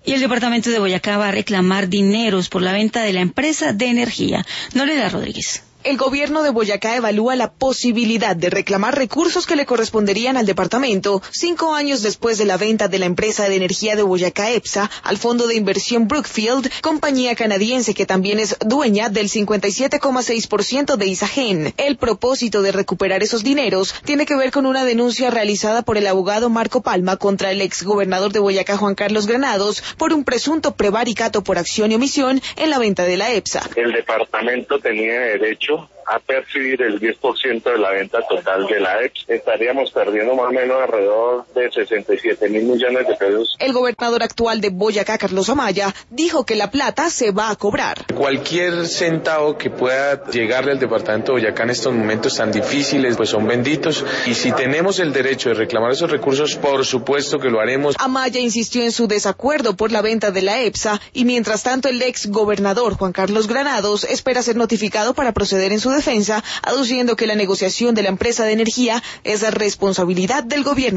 Y el departamento de Boyacá va a reclamar dineros por la venta de la empresa de energía. Noleda Rodríguez. El gobierno de Boyacá evalúa la posibilidad de reclamar recursos que le corresponderían al departamento 5 años después de la venta de la empresa de energía de Boyacá EPSA al fondo de inversión Brookfield, compañía canadiense que también es dueña del 57,6% de Isagen. El propósito de recuperar esos dineros tiene que ver con una denuncia realizada por el abogado Marco Palma contra el exgobernador de Boyacá Juan Carlos Granados por un presunto prevaricato por acción y omisión en la venta de la EPSA. El departamento tenía derecho a percibir el 10% de la venta total de la EPS. Estaríamos perdiendo más o menos alrededor de 67.000 millones de pesos. El gobernador actual de Boyacá, Carlos Amaya, dijo que la plata se va a cobrar. Cualquier centavo que pueda llegarle al departamento de Boyacá en estos momentos tan difíciles, pues son benditos. Y si tenemos el derecho de reclamar esos recursos, por supuesto que lo haremos. Amaya insistió en su desacuerdo por la venta de la EPSA y mientras tanto el ex gobernador Juan Carlos Granados espera ser notificado para proceder en su defensa, aduciendo que la negociación de la empresa de energía es la responsabilidad del gobierno